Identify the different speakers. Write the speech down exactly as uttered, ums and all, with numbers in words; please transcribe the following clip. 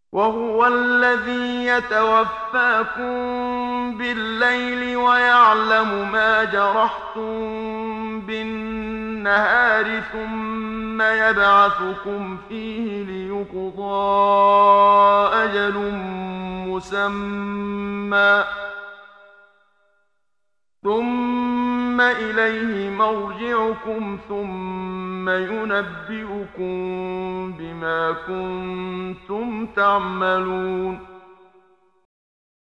Speaker 1: وهو الذي يتوفاكم بالليل ويعلم ما جرحتم بالنهار ثم يبعثكم فيه ليقضى أجل مسمى ثم إليه مرجعكم ثم ينبئكم بما كنتم تعملون